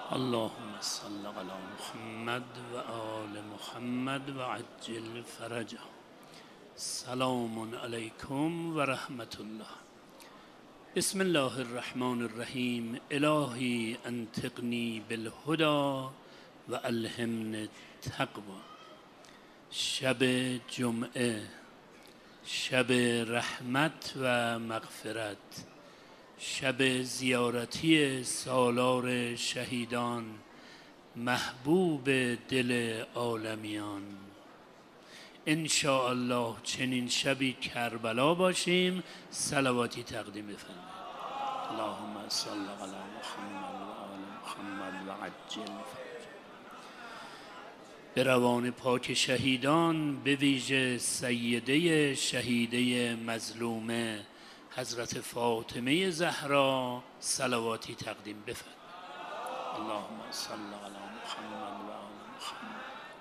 اللهم صل علی محمد و آل محمد و عجل فرجه. سلام علیکم و رحمت الله. بسم الله الرحمن الرحیم. الهی انطقنی بالهدى و الهمنی التقوی. شب جمعه، شب رحمت و مغفرت، شب زیارتی سالار شهیدان، محبوب دل عالمیان. ان شاء الله چنین شبی کربلا باشیم. صلواتی تقدیم بفرمایید. اللهم صل علی محمد و آل محمد و عجل فرجه. به روان پاک شهیدان، به ویژه سیده شهیده مظلومه حضرت فاطمه زهرا صلواتی تقدیم بفرمایید. اللهم صل علی محمد و آل محمد.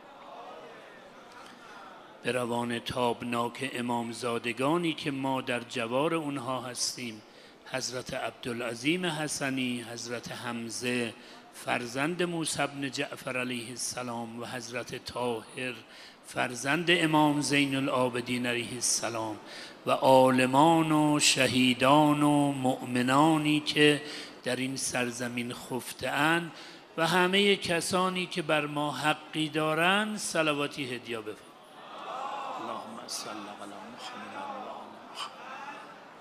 به روان تابناک امامزادگانی که ما در جوار اونها هستیم، حضرت عبدالعظیم حسنی، حضرت حمزه فرزند موسی بن جعفر علیه السلام و حضرت طاهر فرزند امام زین العابدین علیه السلام و عالمان و شهیدان و مؤمنانی که در این سرزمین خفته‌اند و همه کسانی که بر ما حقی دارند صلواتی هدیه بفرمایید. اللهم صل علی محمد و آل محمد.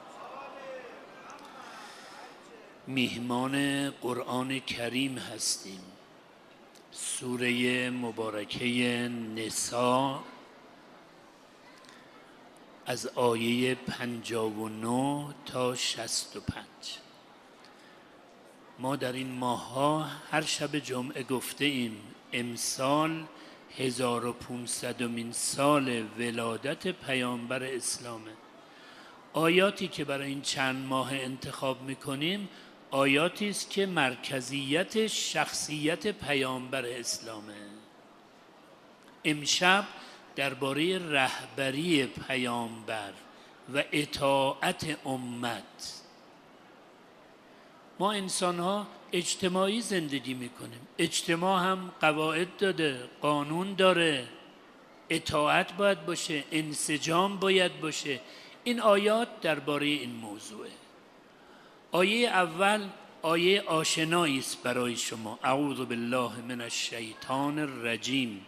میهمان قرآن کریم هستیم. سوره مبارکه نساء از آیه 59 تا 65. ما در این ماه‌ها هر شب جمعه گفته ایم امسال 1500مین سال ولادت پیامبر اسلامه. آیاتی که برای این چند ماه انتخاب میکنیم آیاتی است که مرکزیت شخصیت پیامبر اسلامه. امشب درباره رهبری پیامبر و اطاعت امت. ما انسان‌ها اجتماعی زندگی میکنیم. اجتماع هم قواعد داده، قانون داره، اطاعت باید باشه، انسجام باید باشه. این آیات درباره این موضوعه. آیه اول آیه آشنایی است برای شما. اعوذ بالله من الشیطان الرجیم.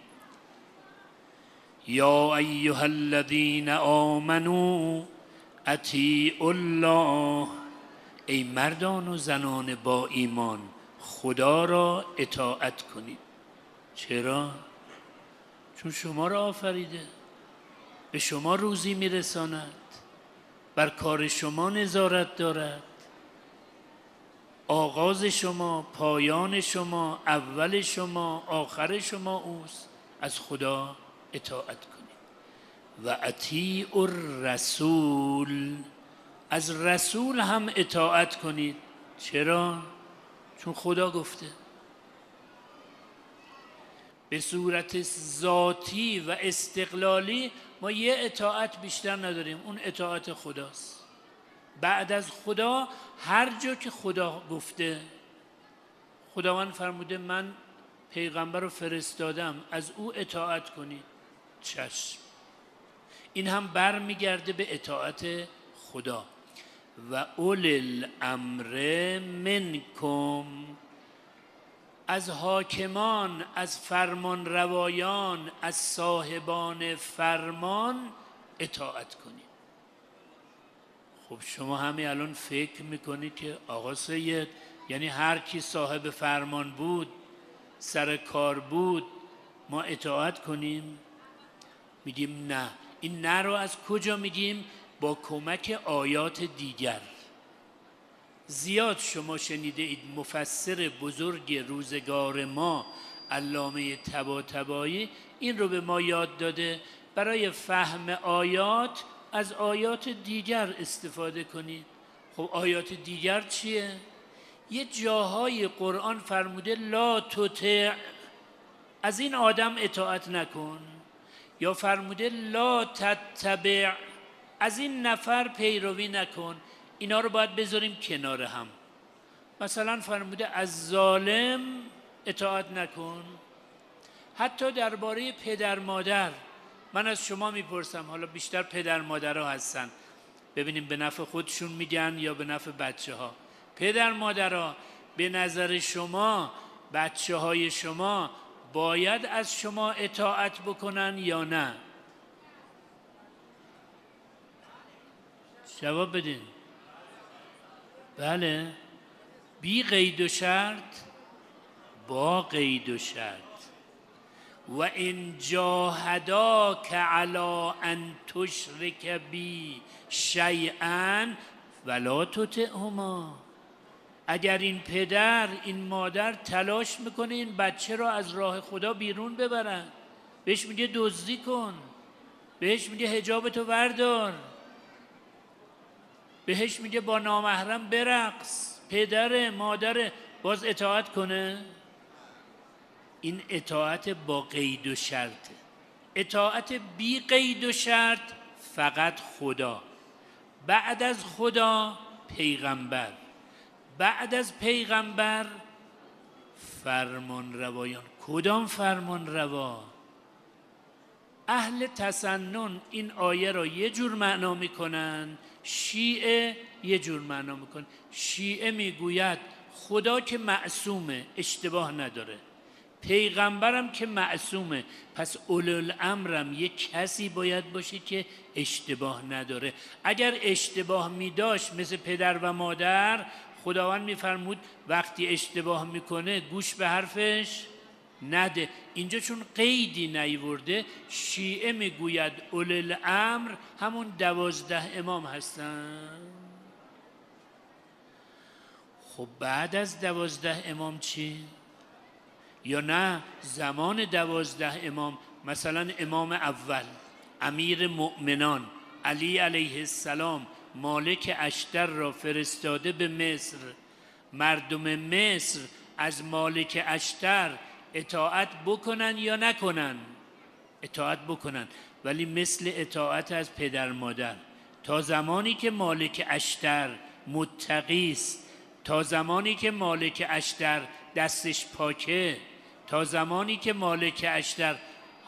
یا ایها الذین آمنوا اطیعوا الله. ای مردان و زنان با ایمان، خدا را اطاعت کنید. چرا؟ چون شما را آفریده، به شما روزی میرساند، بر کار شما نظارت دارد. آغاز شما، پایان شما، اول شما، آخر شما اوست. از خدا اطاعت کنید. و اطیعوا الرسول. از رسول هم اطاعت کنید. چرا؟ چون خدا گفته. به صورت ذاتی و استقلالی ما یه اطاعت بیشتر نداریم، اون اطاعت خداست. بعد از خدا هر جا که خدا گفته، خداوند فرموده من پیغمبر رو فرستادم، از او اطاعت کنید. چشم. این هم برمیگرده به اطاعت خدا. و اولی الامر منکم. از حاکمان، از فرمان روایان، از صاحبان فرمان اطاعت کنید. خب شما همین الان فکر میکنید که آقا سید یعنی هر کی صاحب فرمان بود، سر کار بود، ما اطاعت کنیم؟ میگیم نه. این نه رو از کجا میگیم؟ با کمک آیات دیگر. زیاد شما شنیده اید مفسر بزرگ روزگار ما علامه طباطبایی این رو به ما یاد داده برای فهم آیات از آیات دیگر استفاده کنید. خب آیات دیگر چیه؟ یه جاهای قرآن فرموده لا تطع، از این آدم اطاعت نکن. یا فرموده لا تتبع، از این نفر پیروی نکن. اینا رو باید بذاریم کنار هم. مثلا فرموده از ظالم اطاعت نکن. حتی درباره پدر مادر من از شما میپرسم، حالا بیشتر پدر مادرها هستن، ببینیم به نفع خودشون میگن یا به نفع بچه ها. پدر مادرها به نظر شما بچه های شما باید از شما اطاعت بکنن یا نه؟ جواب بدین. بله، بی قید و شرط، با قید و شرط. و ان جاهداک علی ان تشرک بی شیئا ولا تطعهما. اگر این پدر این مادر تلاش میکنه این بچه را از راه خدا بیرون ببرن، بهش میگه دزدی کن، بهش میگه حجابتو بردار، بهش میگه با نامحرم برقص، پدر مادر، باز اطاعت کنه؟ این اطاعت با قید و شرطه. اطاعت بی قید و شرط فقط خدا، بعد از خدا پیغمبر، بعد از پیغمبر فرمان روایان. کدام فرمان روا؟ اهل تسنن این آیه را یه جور معنا میکنن، شیعه یه جور معنا میکنن. شیعه میگوید خدا که معصومه، اشتباه نداره، پیغمبرم که معصومه، پس اولوالامرم یک کسی باید باشه که اشتباه نداره. اگر اشتباه میداشت مثل پدر و مادر، خداوند میفرمود وقتی اشتباه میکنه گوش به حرفش نده. اینجا چون قیدی نیورده، شیعه میگوید اولوالامر همون 12 امام هستن. خب بعد از 12 امام چی؟ یا نه زمان 12 امام، مثلا امام اول امیر مؤمنان علی علیه السلام مالک اشتر را فرستاده به مصر، مردم مصر از مالک اشتر اطاعت بکنن یا نکنن؟ اطاعت بکنن، ولی مثل اطاعت از پدر مادر. تا زمانی که مالک اشتر متقی است، تا زمانی که مالک اشتر دستش پاکه، تا زمانی که مالک اشتر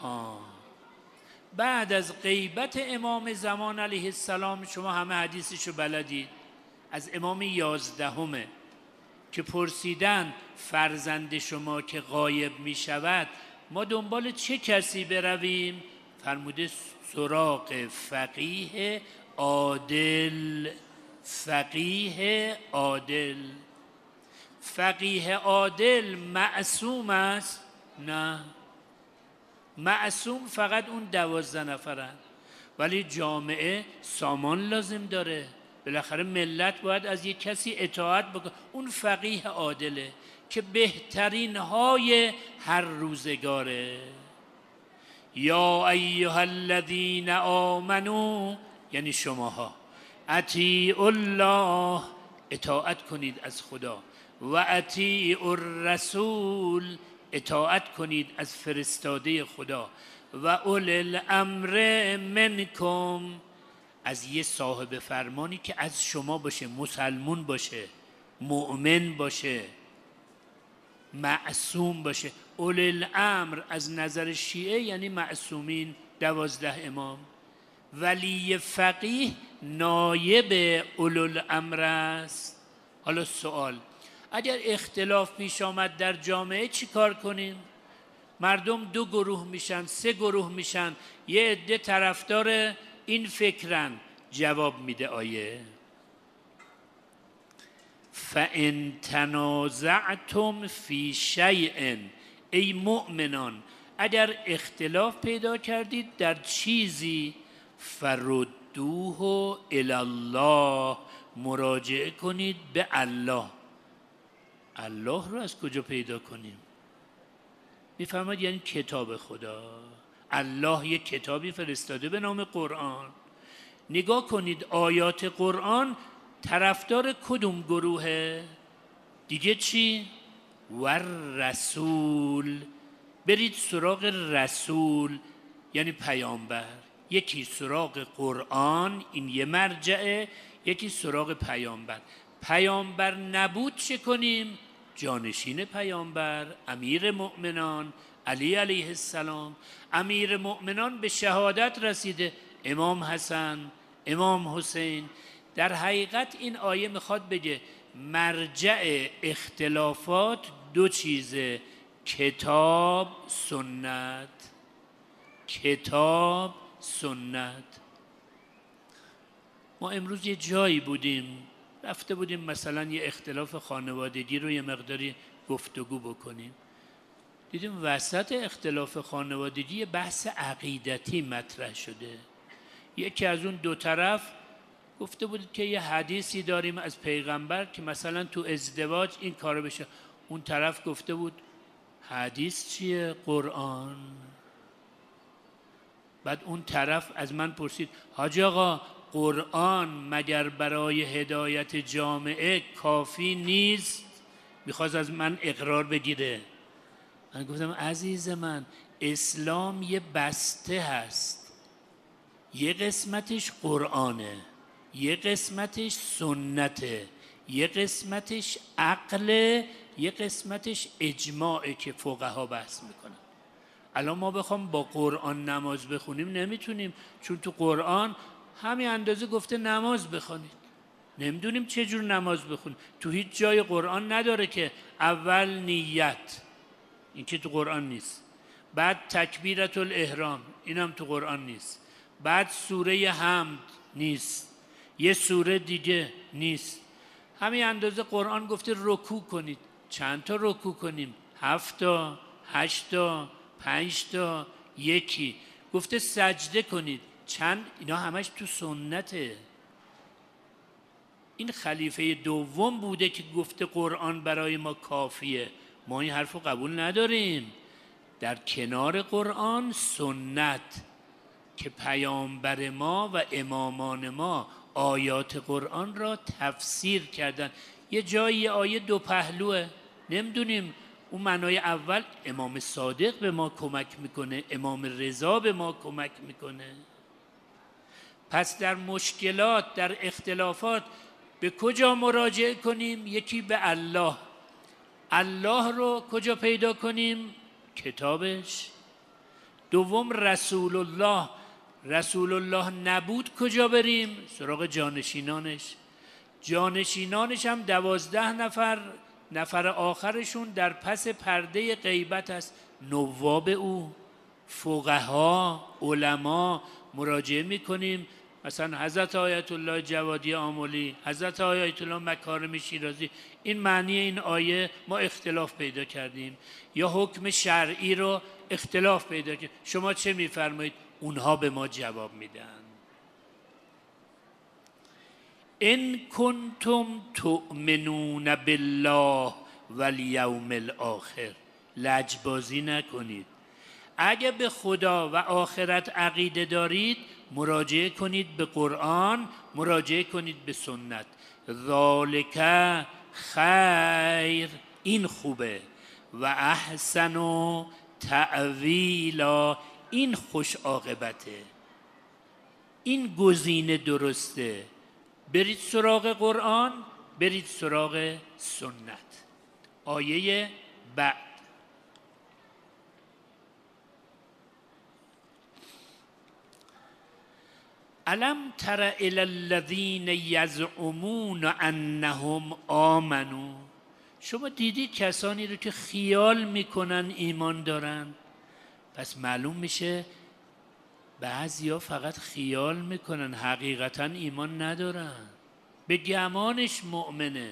بعد از غیبت امام زمان علیه السلام، شما همه حدیثشو بلدید، از امام 11 که پرسیدن فرزند شما که غایب می شود ما دنبال چه کسی برویم؟ فرموده سراغ فقیه عادل. فقیه عادل. فقیه عادل معصوم است؟ نه، معصوم فقط اون 12 نفرن، ولی جامعه سامان لازم داره، بالاخره ملت باید از یک کسی اطاعت بکنه. اون فقیه عادله که بهترین های هر روزگاره. یا ایها الذین آمنو، یعنی شماها، اطیعوا الله، اطاعت کنید از خدا، و اطیعوا الرسول، اطاعت کنید از فرستاده خدا، و اولی الامر منکم، از یه صاحب فرمانی که از شما باشه، مسلمون باشه، مؤمن باشه، معصوم باشه. اولی الامر از نظر شیعه یعنی معصومین، 12 امام. ولی فقیه نایب اولوالامر است. حالا سوال، اگر اختلاف پیش آمد در جامعه چی کار کنیم؟ مردم 2 گروه میشن، 3 گروه میشن، یه عده طرفدار این فکرن. جواب میده آیه فَإِن تَنَازَعْتُمْ فِي شَيْءٍ، ای مؤمنان اگر اختلاف پیدا کردید در چیزی، فَرُدُّوهُ إِلَى اللَّه، مراجعه کنید به الله. الله رو از کجا پیدا کنیم؟ میفرماید یعنی کتاب خدا. الله یک کتابی فرستاده به نام قرآن. نگاه کنید آیات قرآن طرفدار کدوم گروهه؟ دیگه چی؟ و رسول، برید سراغ رسول یعنی پیامبر. یکی سراغ قرآن، این یه مرجعه، یکی سراغ پیامبر. پیامبر نبود چه کنیم؟ جانشین پیامبر، امیر مؤمنان علی علیه السلام. امیر مؤمنان به شهادت رسیده، امام حسن، امام حسین. در حقیقت این آیه میخواد بگه مرجع اختلافات دو چیزه: کتاب، سنت. کتاب، سنت. ما امروز یه جایی بودیم، رفته بودیم مثلا یه اختلاف خانوادگی رو یه مقداری گفتگو بکنیم. دیدیم وسط اختلاف خانوادگی یه بحث عقیدتی مطرح شده. یکی از اون دو طرف گفته بود که یه حدیثی داریم از پیغمبر که مثلا تو ازدواج این کارو بشه. اون طرف گفته بود حدیث چیه؟ قرآن. بعد اون طرف از من پرسید حاج آقا قرآن مگر برای هدایت جامعه کافی نیست؟ میخواست از من اقرار بگیره. من گفتم عزیز من، اسلام یه بسته هست، یه قسمتش قرآنه، یه قسمتش سنته، یه قسمتش عقله، یه قسمتش اجماعه که فقها بحث میکنن. الان ما بخوام با قرآن نماز بخونیم نمیتونیم، چون تو قرآن همین اندازه گفته نماز بخونید. نمیدونیم چه جور نماز بخونیم. تو هیچ جای قرآن نداره که اول نیت، این که تو قرآن نیست. بعد تکبیرت الاحرام، اینم تو قرآن نیست. بعد سوره حمد نیست، یه سوره دیگه نیست. همین اندازه قرآن گفته رکوع کنید. چند تا رکوع کنیم؟ 7 تا، 8 تا، 5 تا، یکی. گفته سجده کنید. چند؟ اینا همش تو سنته. این خلیفه دوم بوده که گفته قرآن برای ما کافیه. ما این حرف رو قبول نداریم. در کنار قرآن سنت که پیامبر ما و امامان ما آیات قرآن را تفسیر کردن. یه جایی آیه دو پهلوه، نمیدونیم اون معنای اول امام صادق به ما کمک میکنه، امام رضا به ما کمک میکنه. پس در مشکلات، در اختلافات به کجا مراجعه کنیم؟ یکی به الله. الله رو کجا پیدا کنیم؟ کتابش. دوم رسول الله. رسول الله نبود کجا بریم؟ سراغ جانشینانش. جانشینانش هم 12 نفر، نفر آخرشون در پس پرده غیبت است. نواب او، فقها، علما مراجعه میکنیم. مثلا حضرت آیت الله جوادی آملی، حضرت آیت الله مکارم شیرازی. این معنی این آیه ما اختلاف پیدا کردیم، یا حکم شرعی رو اختلاف پیدا کردیم، شما چه میفرمایید؟ اونها به ما جواب میدن. ان کنتم تؤمنون بالله والیوم الاخر. لجبازی نکنید. اگه به خدا و آخرت عقیده دارید مراجعه کنید به قرآن، مراجعه کنید به سنت. ذالک خیر، این خوبه. و احسن و تأویلا، این خوش عاقبته، این گزینه درسته. برید سراغ قرآن، برید سراغ سنت. آیه بعد: الم تر الی الذین یزعمون انهم آمنوا. شما دیدید کسانی رو که خیال میکنن ایمان دارن؟ پس معلوم میشه بعضیا فقط خیال میکنن، حقیقتا ایمان ندارن. به گمانش مؤمنه.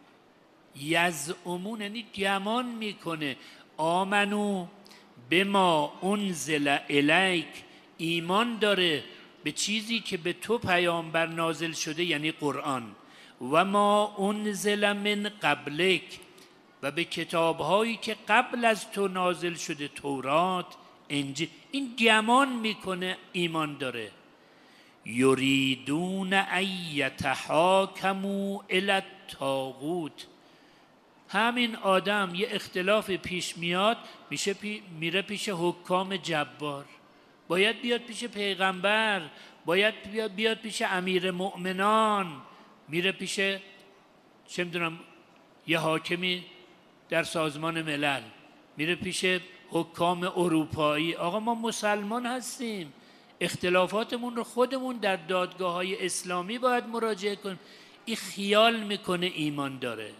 یزعمون یعنی گمان میکنه. آمنو بما انزل الیک، ایمان داره به چیزی که به تو پیامبر نازل شده، یعنی قرآن. و ما انزل من قبلک، و به کتابهایی که قبل از تو نازل شده، تورات، انجیل. این گمان میکنه ایمان داره. یریدون ان یتحاکموا الی الطاغوت. همین آدم یه اختلاف پیش میاد، میره پیش حکام جبار. باید بیاد پیش پیغمبر، باید بیاد پیش امیر مؤمنان، میره پیش چه میدونم یه حاکمی در سازمان ملل، میره پیش حکام اروپایی، آقا ما مسلمان هستیم، اختلافاتمون رو خودمون در دادگاه‌های اسلامی باید مراجعه کنیم. این خیال میکنه ایمان داره.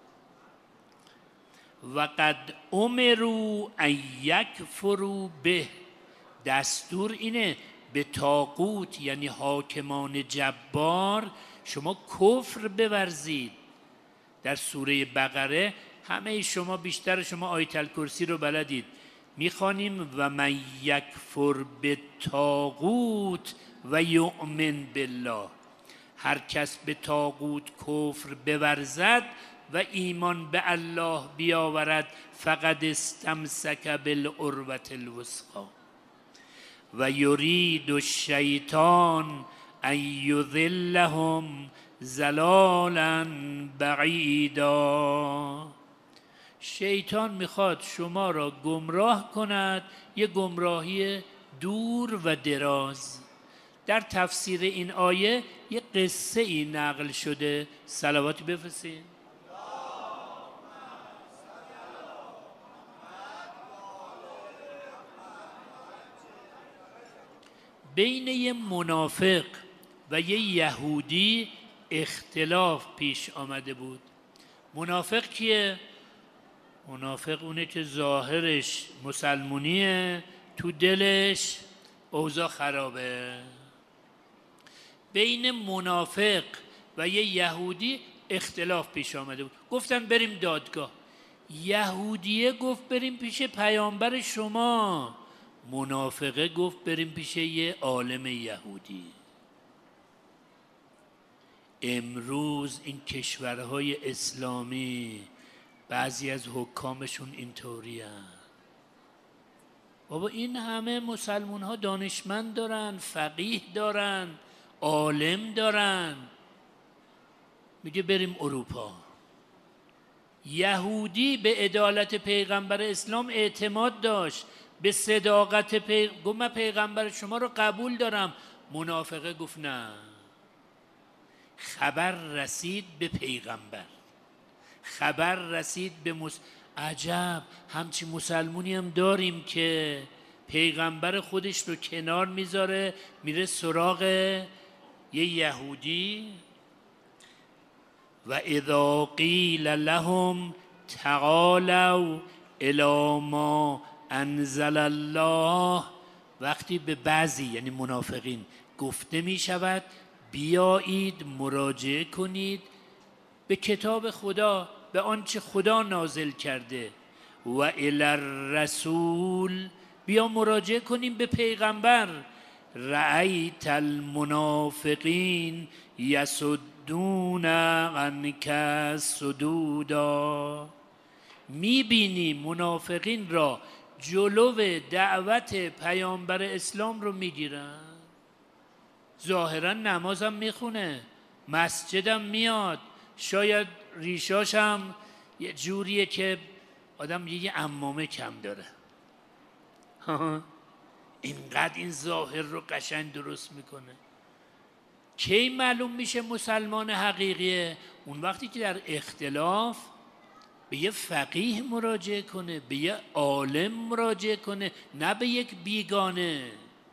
و قد امروا ان یکفروا به، دستور اینه به طاغوت یعنی حاکمان جبار شما کفر بورزید. در سوره بقره همه شما، بیشتر شما آیت الکرسی رو بلدید، میخوانیم و من یکفر بالطاغوت و یؤمن بالله، هر کس به طاغوت کفر بورزد و ایمان به الله بیاورد فقد استمسک بالعروة الوثقی و یرید الشیطان ان یضلهم ضلالا بعیدا. شیطان میخواد شما را گمراه کند، یه گمراهی دور و دراز. در تفسیر این آیه یه قصه ای نقل شده، صلواتی بفرستید. بین یه منافق و یه یهودی اختلاف پیش آمده بود. منافق کیه؟ منافق اونه که ظاهرش مسلمونیه، تو دلش اوضاع خرابه. بین منافق و یه یهودی اختلاف پیش آمده بود. گفتن بریم دادگاه. یهودیه گفت بریم پیش پیامبر شما، منافقه گفت بریم پیش یه عالم یهودی. امروز این کشورهای اسلامی بعضی از حکامشون اینطوری هستند. بابا این همه مسلمون ها دانشمند دارن، فقیه دارن، عالم دارن، میگه بریم اروپا. یهودی به عدالت پیغمبر اسلام اعتماد داشت، به صداقت گفت من پیغمبر شما رو قبول دارم. منافقه گفت نه. خبر رسید به پیغمبر، خبر رسید به عجب همچی مسلمونی هم داریم که پیغمبر خودش رو کنار میذاره میره سراغ یه یهودی. و اذا قیل لهم تعالوا الی ما انزل الله، وقتی به بعضی یعنی منافقین گفته می شود بیایید مراجعه کنید به کتاب خدا، به آنچه خدا نازل کرده، و الی الرسول، بیا مراجعه کنیم به پیغمبر، رأیت المنافقین یصدون عنک صدودا، میبینی منافقین را جلو دعوت پیامبر اسلام رو میگیرن. ظاهرا نمازم میخونه، مسجدم میاد، شاید ریشاشم یه جوریه که آدم یه عمامه کم داره. اینقدر این ظاهر رو قشنگ درست میکنه. کی معلوم میشه مسلمان حقیقیه؟ اون وقتی که در اختلاف به یه فقیه مراجعه کنه، به یه عالم مراجعه کنه، نه به یک بیگانه.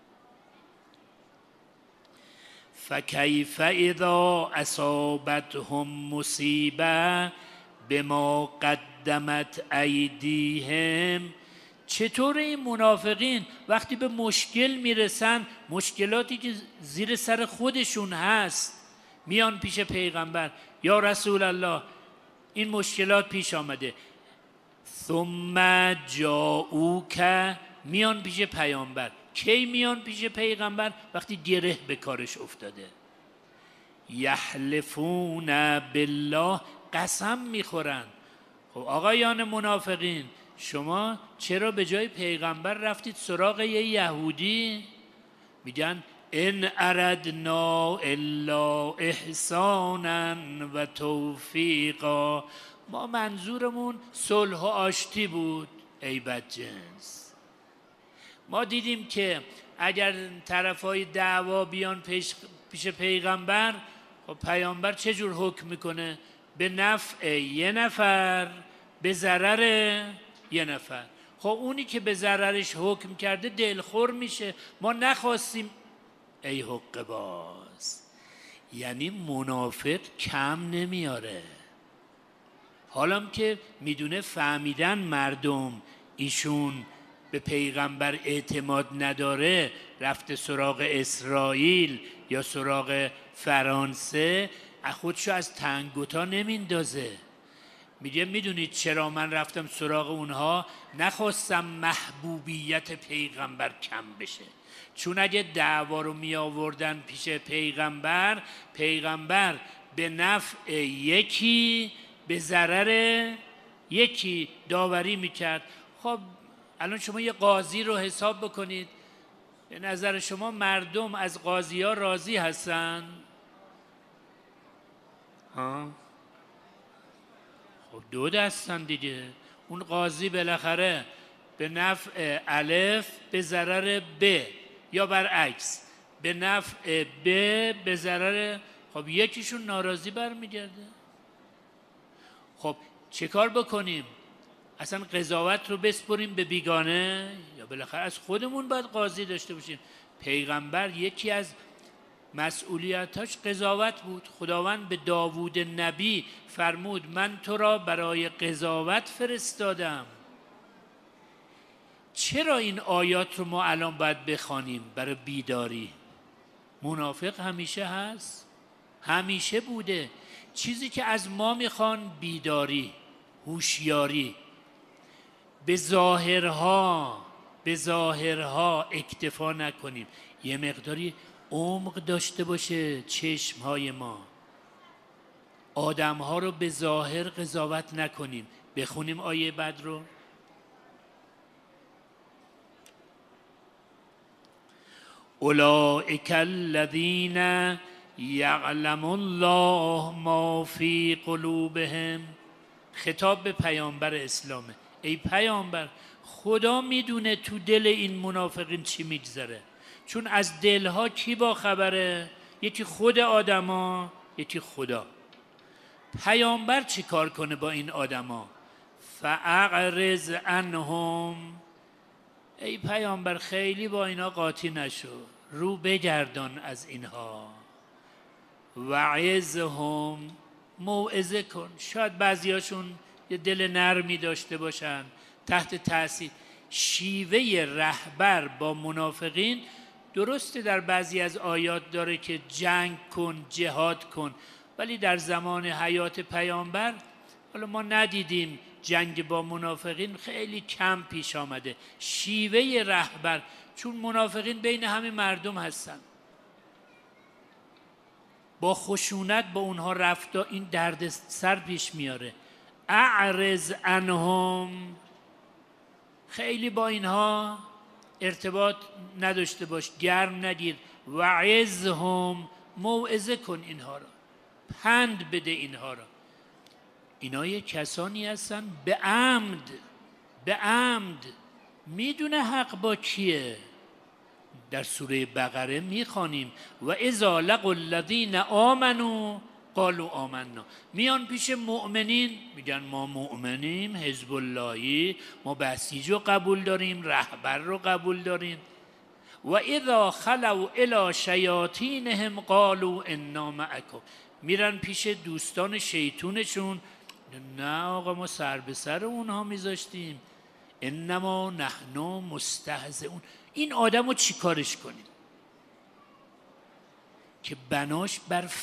فکیف اذا اصابتهم مصیبه بما قدمت ایدیهم، چطور این منافقین وقتی به مشکل میرسن، مشکلاتی که زیر سر خودشون هست، میان پیش پیغمبر، یا رسول الله این مشکلات پیش آمده، ثم جاءوک، میان پیش پیامبر. کی میان پیش پیغمبر؟ وقتی گره به کارش افتاده. یحلفون بالله، قسم میخورن. خب آقایان منافقین، شما چرا به جای پیغمبر رفتید سراغ یه یهودی؟ میگن ان اردنا الا احسانا و توفیقا، ما منظورمون صلح و آشتی بود. ای بدجنس، ما دیدیم که اگر طرفای دعوا بیان پیش پیغمبر، خب پیامبر چه جور حکم میکنه؟ به نفع یه نفر به ضرر یه نفر. خب اونی که به ضررش حکم کرده دلخور میشه. ما نخواستیم ای حق باز. یعنی منافق کم نمیاره. حالا که میدونه فهمیدن مردم ایشون به پیغمبر اعتماد نداره، رفته سراغ اسرائیل یا سراغ فرانسه، خودشو از تنگوتا نمیندازه. میگه میدونید چرا من رفتم سراغ اونها؟ نخواستم محبوبیت پیغمبر کم بشه، چون اگه دعوا رو می آوردن پیش پیغمبر، پیغمبر به نفع یکی به ضرر یکی داوری میکرد. خب الان شما یه قاضی رو حساب بکنید، به نظر شما مردم از قاضی ها راضی هستن؟ خب دو دستن دیگه. اون قاضی بالاخره به نفع الف به ضرر ب، یا برعکس به نفع ب به ضرر، خب یکیشون ناراضی برمیگرده. خب چه کار بکنیم؟ اصلا قضاوت رو بسپریم به بیگانه، یا بالاخره از خودمون باید قاضی داشته باشیم؟ پیغمبر یکی از مسئولیتاش قضاوت بود. خداوند به داوود نبی فرمود من تو را برای قضاوت فرستادم. چرا این آیات رو ما الان باید بخوانیم؟ برای بیداری. منافق همیشه هست، همیشه بوده. چیزی که از ما میخوان بیداری، هوشیاری. به ظاهرها اکتفا نکنیم، یه مقداری عمق داشته باشه چشمهای ما. آدمها رو به ظاهر قضاوت نکنیم. بخونیم آیه بعد رو. اولئک الذین یعلم الله ما فی قلوبهم. خطاب به پیامبر اسلامه. ای پیامبر، خدا میدونه تو دل این منافقین چی میگذره، چون از دلها کی با خبره؟ یکی خود آدما، یکی خدا. پیامبر چی کار کنه با این آدما؟ فاعرض عنهم. ای پیامبر خیلی با اینا قاطی نشو، رو بگردان از اینها. وعظهم، موعظه کن. شاید بعضیاشون یه دل نرمی داشته باشن تحت تاثیر. شیوه رهبر با منافقین درسته در بعضی از آیات داره که جنگ کن، جهاد کن، ولی در زمان حیات پیامبر حالا ما ندیدیم جنگ با منافقین، خیلی کم پیش آمده. شیوه رهبر، چون منافقین بین همه مردم هستن، با خشونت با اونها رفتا این درد سر پیش میاره. اعرض عنهم، خیلی با اینها ارتباط نداشته باش، گرم نگیر. وعظهم، موعظه کن اینها را، پند بده اینها را. اینا یه کسانی هستن به عمد میدونه حق با کیه. در سوره بقره میخوانیم و اذا لقوا الذین آمنوا قالوا آمنا. میان پیش مؤمنین میگن ما مؤمنیم، حزب اللهی، ما بسیج رو قبول داریم، رهبر رو قبول داریم. و اذا خلوا الی شیاطینهم قالوا انا معکم. میرن پیش دوستان شیطونشون، نه آقا ما سر به سر اونها میذاشتیم، انما نحن مستهزئون. این آدم رو چی کارش کنیم؟ که بناش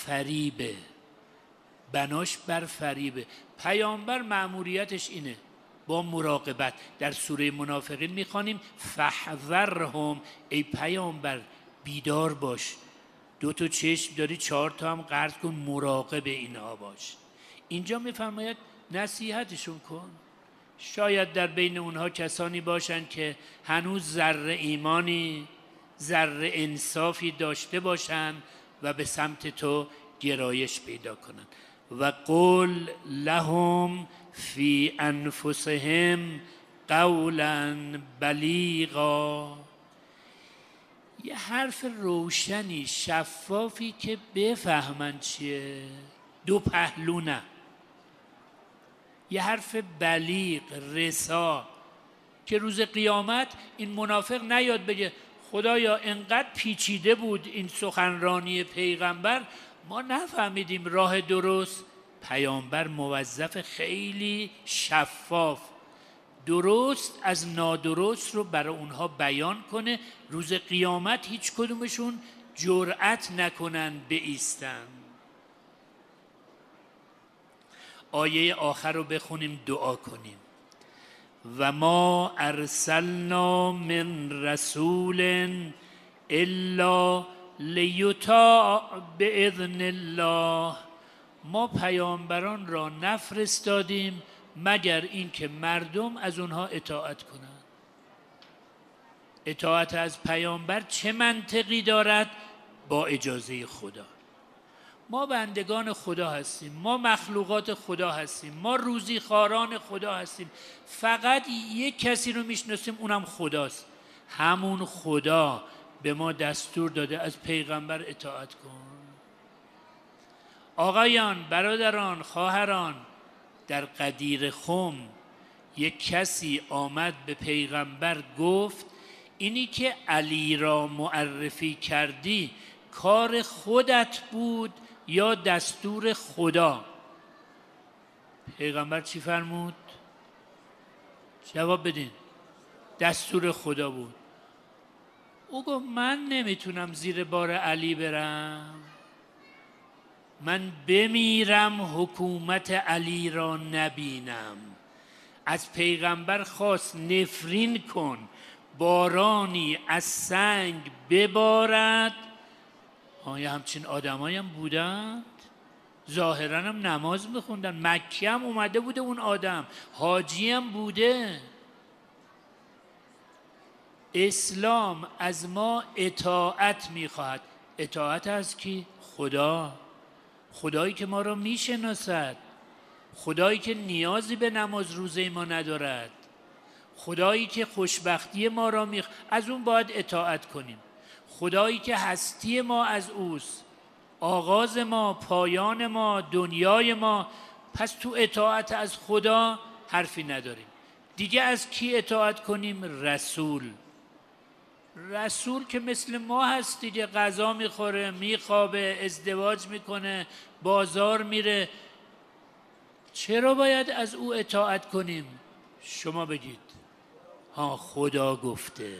بر فریبه. پیامبر مأموریتش اینه، با مراقبت. در سوره منافقین میخوانیم فاحذرهم. ای پیامبر بیدار باش، 2 چشم داری 4 هم قرض کن، مراقب اینها باش. اینجا میفرماید نصیحتشون کن. شاید در بین اونها کسانی باشند که هنوز ذره ایمانی، ذره انصافی داشته باشند و به سمت تو گرایش پیدا کنند. و قل لهم فی انفسهم قولا بلیغا. یه حرف روشنی، شفافی که بفهمن چیه. 2 پهلو نه. یه حرف بلیغ رسا که روز قیامت این منافق نیاد بگه خدایا انقدر پیچیده بود این سخنرانی پیغمبر ما نفهمیدیم راه درست. پیامبر موظف خیلی شفاف درست از نادرست رو برای اونها بیان کنه، روز قیامت هیچ کدومشون جرأت نکنن بایستن. آیه آخر رو بخونیم دعا کنیم. و ما ارسلنا من رسول الا لیطاع باذن الله. ما پیامبران را نفرستادیم مگر اینکه مردم از اونها اطاعت کنند. اطاعت از پیامبر چه منطقی دارد؟ با اجازه خدا. ما بندگان خدا هستیم، ما مخلوقات خدا هستیم، ما روزیخواران خدا هستیم. فقط یک کسی رو میشناسیم، اونم خداست. همون خدا به ما دستور داده از پیغمبر اطاعت کن. آقایان، برادران، خواهران، در قدیر خم یک کسی آمد به پیغمبر گفت اینی که علی را معرفی کردی کار خودت بود یا دستور خدا؟ پیغمبر چی فرمود؟ جواب بدین. دستور خدا بود. او گفت من نمیتونم زیر بار علی برم، من بمیرم حکومت علی را نبینم. از پیغمبر خواست نفرین کن، بارانی از سنگ ببارد. آیا همچین آدمایی هم بودند؟ ظاهراً هم نماز میخوندن، مکی هم اومده بوده اون آدم، حاجی هم بوده. اسلام از ما اطاعت میخواهد. اطاعت از کی؟ خدا. خدایی که ما را میشناسد، خدایی که نیازی به نماز روزه ما ندارد، خدایی که خوشبختی ما را از اون باید اطاعت کنیم. خدایی که هستی ما از اوست، آغاز ما، پایان ما، دنیای ما. پس تو اطاعت از خدا حرفی نداریم. دیگه از کی اطاعت کنیم؟ رسول. رسول که مثل ما هست دیگه، غذا میخوره، میخوابه، ازدواج میکنه، بازار میره. چرا باید از او اطاعت کنیم؟ شما بگید. خدا گفته.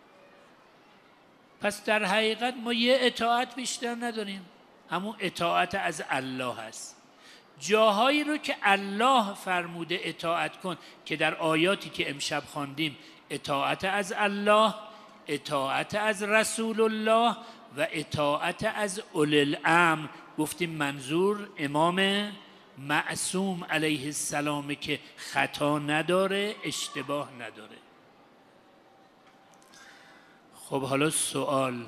پس در حقیقت ما یه اطاعت بیشتر نداریم، همون اطاعت از الله هست. جاهایی رو که الله فرموده اطاعت کن، که در آیاتی که امشب خواندیم اطاعت از الله، اطاعت از رسول الله و اطاعت از اولی الامر، گفتیم منظور امام معصوم علیه السلام که خطا نداره، اشتباه نداره. خب حالا سوال،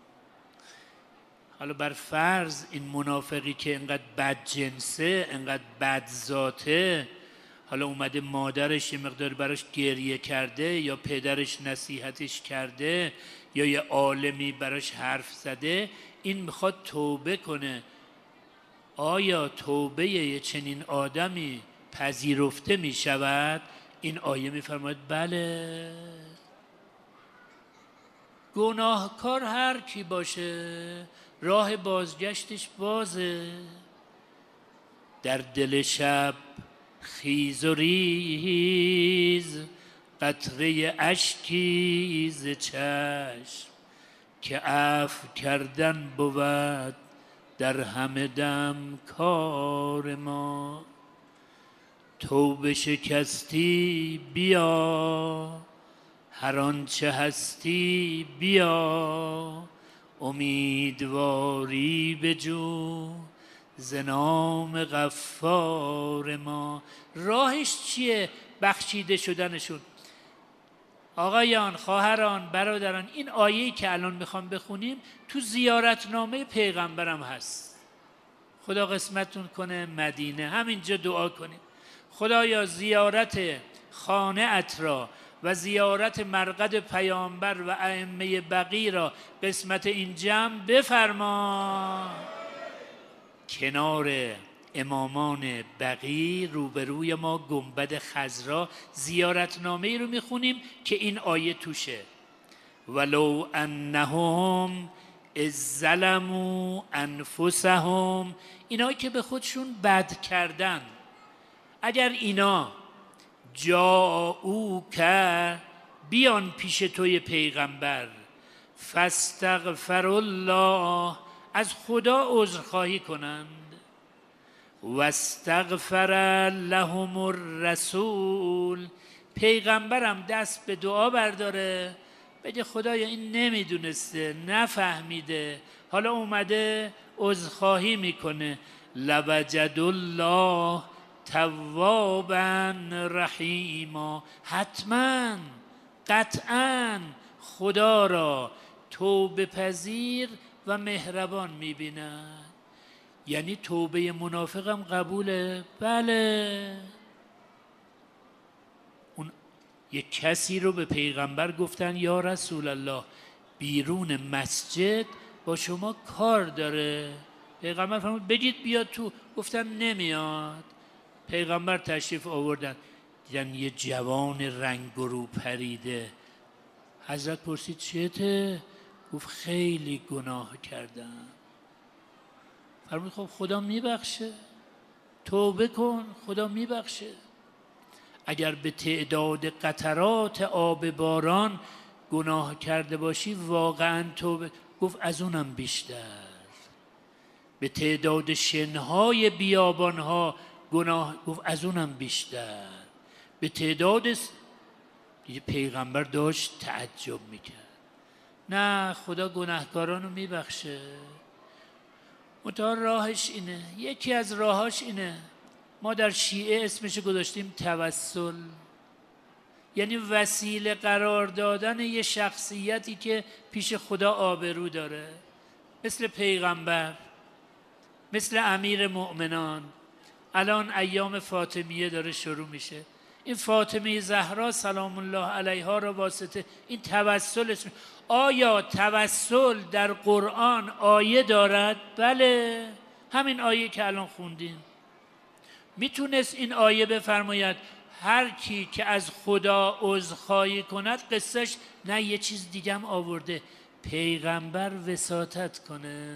حالا بر فرض این منافقی که انقدر بدجنسه، انقدر بدذاته، حالا اومده مادرش یه مقدار براش گریه کرده یا پدرش نصیحتش کرده یا یه عالمی براش حرف زده، این میخواد توبه کنه. آیا توبه یه چنین آدمی پذیرفته میشود؟ این آیه میفرماید بله. گناهکار هر کی باشه راه بازگشتش بازه. در دل شب خیز و ریز قطره اشکی ز چشم، که عفو کردن بود در همه دم کار ما. توبه شکستی بیا، هر آنچه هستی بیا، امیدواری بجو ز نام غفار ما. راهش چیه؟ بخشیده شدنشون. آقایان، خواهران، برادران، این آیه‌ای که الان میخوام بخونیم تو زیارتنامه پیغمبرم هست. خدا قسمتون کنه مدینه همینجا دعا کنیم. خدایا زیارت خانه ات را و زیارت مرقد پیامبر و ائمه بقی را قسمت این جمع بفرما. کنار امامان بقی روبروی ما گنبد خضرا زیارتنامه رو میخونیم که این آیه توشه. ولو انهم اذ ظلموا انفسهم، اینا که به خودشون بد کردن، اگر اینا جاءوک، بیان پیش توی پیغمبر، فاستغفر الله، از خدا عذرخواهی کنند، واستغفر لهم الرسول، پیغمبرم دست به دعا برداره بگه خدایا این نمیدونسته، نفهمیده، حالا اومده عذرخواهی میکنه، لوجد الله توابا رحیما، حتما قطعا خدا را توبه پذیر و مهربان میبیند. یعنی توبه منافقم قبوله؟ بله. اون یک کسی رو به پیغمبر گفتن یا رسول الله بیرون مسجد با شما کار داره، پیغمبر فرمود بگید بیاد تو، گفتن نمیاد، پیغمبر تشریف آوردن، دیدن یه جوان رنگ و رو پریده. حضرت پرسید چیته؟ گفت خیلی گناه کردم. فرمود خب خدا میبخشه، توبه کن خدا میبخشه. اگر به تعداد قطرات آب باران گناه کرده باشی واقعا توبه، گفت از اونم بیشتر. به تعداد شنهای بیابانها گناه، گفت از اونم بیشتر. به تعداد دیگه پیغمبر داشت تعجب میکرد. نه خدا گناهکارانو میبخشه، منتها راهش اینه، یکی از راهاش اینه، ما در شیعه اسمش گذاشتیم توسل، یعنی وسیله قرار دادن یه شخصیتی که پیش خدا آبرو داره، مثل پیغمبر، مثل امیر مؤمنان. الان ایام فاطمیه داره شروع میشه، این فاطمه زهرا سلام الله علیها را واسطه این توسل اسم. آیا توسل در قرآن آیه دارد؟ بله، همین آیه که الان خوندیم. میتونست این آیه بفرماید هر کی که از خدا عذرخواهی کند قصهش، نه یه چیز دیگم آورده، پیغمبر وساطت کنه.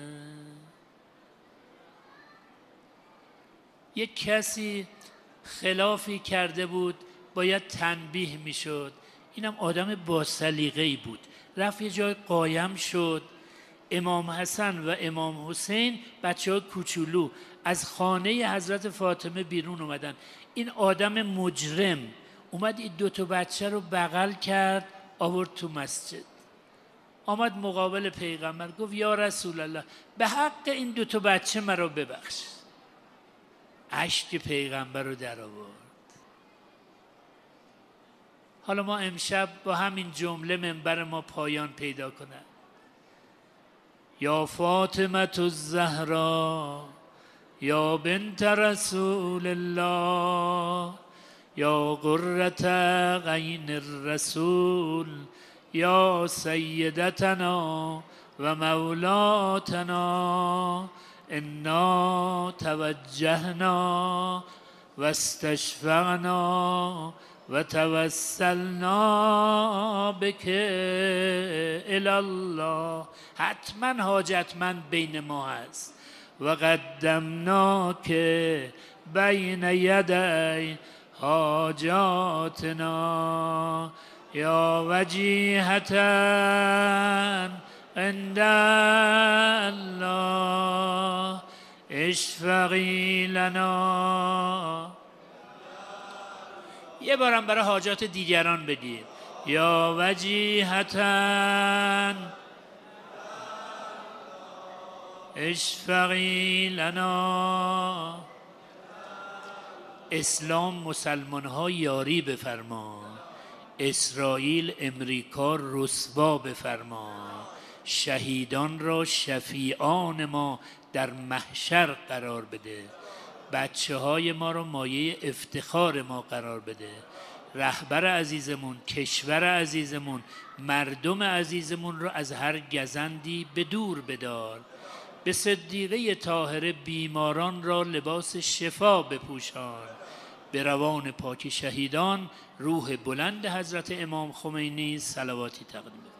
یک کسی خلافی کرده بود باید تنبیه میشد، اینم آدم با سلیقه‌ای بود، رفت یه جای قایم شد. امام حسن و امام حسین بچه‌ها کوچولو از خانه حضرت فاطمه بیرون اومدن، این آدم مجرم اومد این دوتا بچه رو بغل کرد آورد تو مسجد، آمد مقابل پیغمبر گفت یا رسول الله به حق این دوتا بچه مرا ببخش. اشک پیغمبر رو در آورد. حالا ما امشب با همین جمله منبر ما پایان پیدا کنه. یا فاطمه الزهرا یا بنت رسول الله یا قرة عین الرسول یا سیدتنا و مولاتنا، انا توجهنا و استشفعنا و توسلنا بک الی الله، حتما حاجتمند بین ما هست، و قدمناک بین یدی حاجاتنا یا وجیهة عند الله اشفقی لنا. یه بارم برای حاجات دیگران بگید یا وجیهة اشفقی لنا. اسلام مسلمان ها یاری بفرما، اسرائیل امریکا رسوا بفرما، شهیدان را شفیعان ما در محشر قرار بده، بچه های ما رو مایه افتخار ما قرار بده، رهبر عزیزمون، کشور عزیزمون، مردم عزیزمون رو از هر گزندی به دور بدار. به صدیقه طاهره بیماران را لباس شفا بپوشان. به روان پاک شهیدان روح بلند حضرت امام خمینی صلواتی تقدیم.